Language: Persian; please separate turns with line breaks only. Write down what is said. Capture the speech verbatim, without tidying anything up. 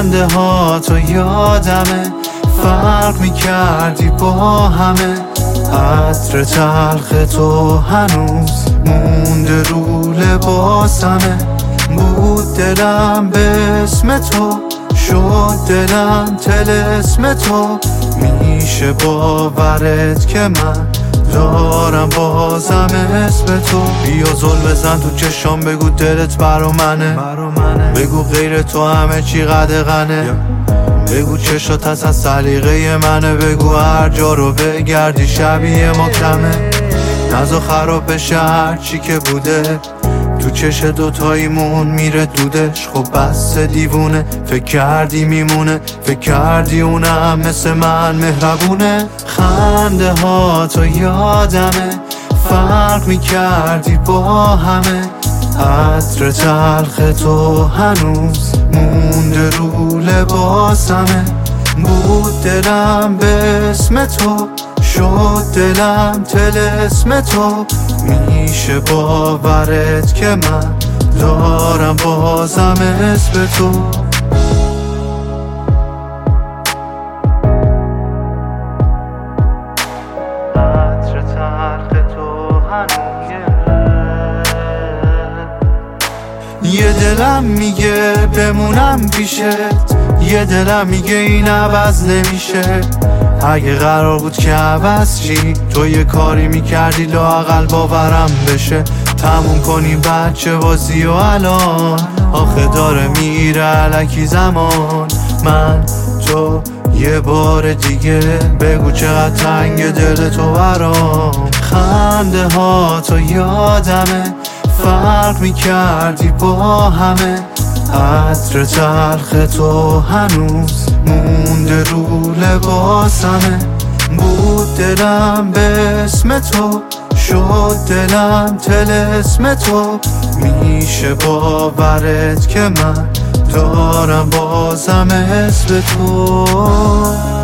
خنده ها تو یادمه، فرق میکردی با همه. عطر تلخ تو هنوز مونده رو لباسمه. بود دلم به اسم تو، شد دلم طلسم تو. میشه باورت که من دارم بازم اسم تو. بیا زل بزن تو چشام، بگو دلت برا منه. بگو غیر تو همه چی قدغنه. بگو چشات اصلا سلیقه منه. بگو هر جا رو بگردی شبیه ما کمه. نزا خراب بشه هر چی که بوده، تو چش دوتاییمون میره دودش. خب بس دیوونه، فکر کردی میمونه، فکر کردی اونم مثل من مهربونه. خنده ها تو یادمه، فرق میکردی با همه. عطر تلخ تو هنوز مونده رو لباسمه. بود دلم به اسم تو، شد دلم طلسم تو. میشه باورت که من دارم بازم اسم تو. عطر تلخ تو هنوز یه دلم میگه بمونم پیشت، یه دلم میگه این عوض نمیشه. اگه قرار بود که عوض چی، تو یه کاری میکردی لااقل باورم بشه. تموم کنیم بچه بازی و الان آخه داره میره الکی زمان. من تو یه بار دیگه بگو چقدر تنگ دل تو برام. خنده ها تو یادمه، فرق میکردی با همه. عطر تلخ تو هنوز مونده رو لباسمه. بود دلم به اسم تو، شد دلم طلسم تو. میشه باورت که من دارم بازم اسم تو.